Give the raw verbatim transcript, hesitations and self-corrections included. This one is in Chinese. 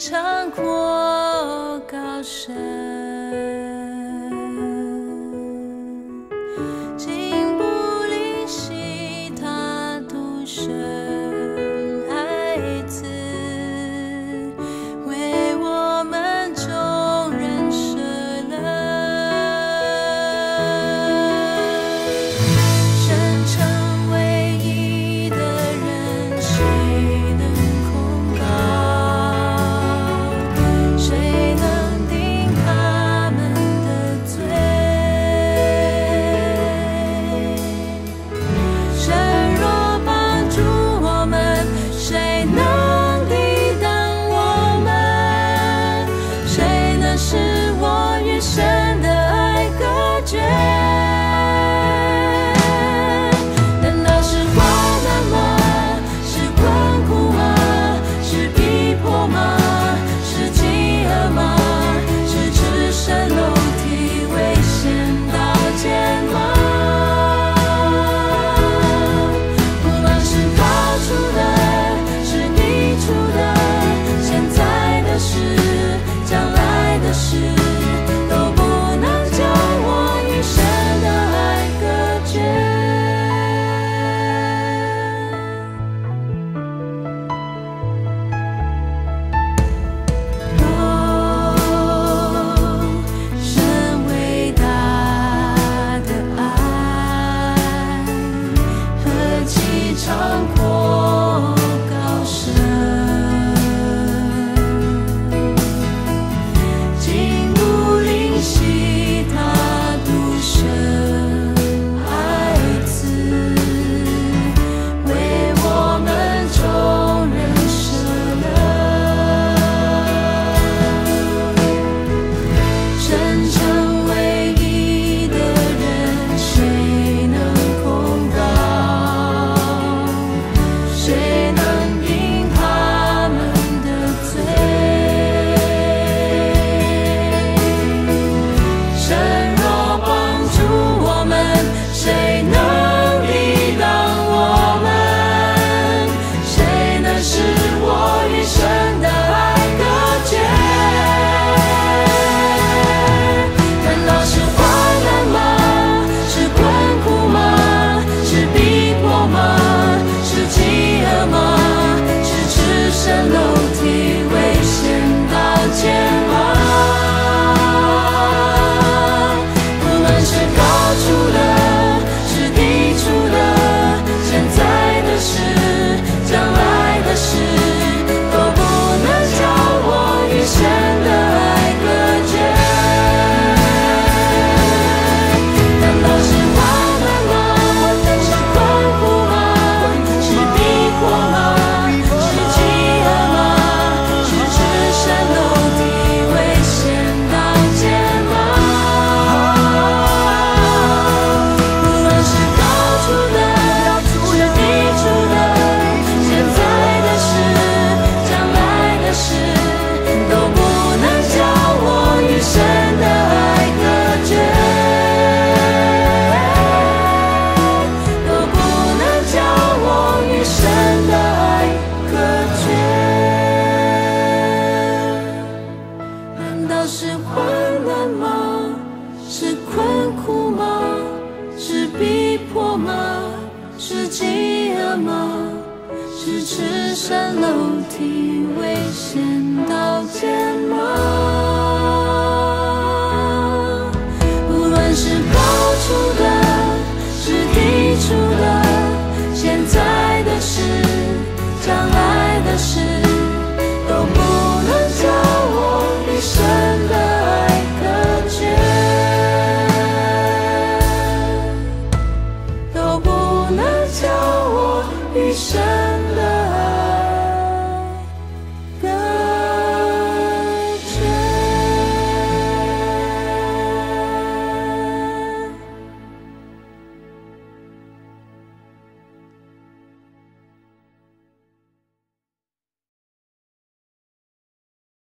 长阔高深，竟不吝惜他独生爱子，为我们众人舍了。神成唯一的人，谁能控告？谁能定他们的罪？神若帮助我们，谁能抵挡我们？谁能使我与神的爱隔绝？难道是患难吗？是困苦吗？是逼迫吗？是饥饿吗？是赤身露体危险刀剑吗？不论是高处的，是低处的，现在的事，将来的事，都不能将我与神的爱隔绝。哦，神伟大的爱，何其长阔高深，竟不吝惜他独生爱子，为我们众人舍了。神成唯一的人，谁能控告？谁能定他们的罪？神若帮助我们，谁能抵挡我们？谁能使我与神的爱隔绝？难道是患难吗？是困苦吗？是逼迫吗？是饥饿吗？是赤身露体危险刀剑吗？不论是高处的，是低处的，现在的事，将来的事，都不能将我与神的爱隔绝。难道是患难吗？是困苦吗？是逼迫吗？是饥饿吗？是赤身露体危险刀剑吗？不论是高处的，是低处的，现在的事，将来的事，都不能将我与神的爱隔绝，都不能将我与神的爱隔绝。难道是患难吗？是困苦吗？是逼迫吗？是饥饿吗？是赤身露体危险刀剑吗？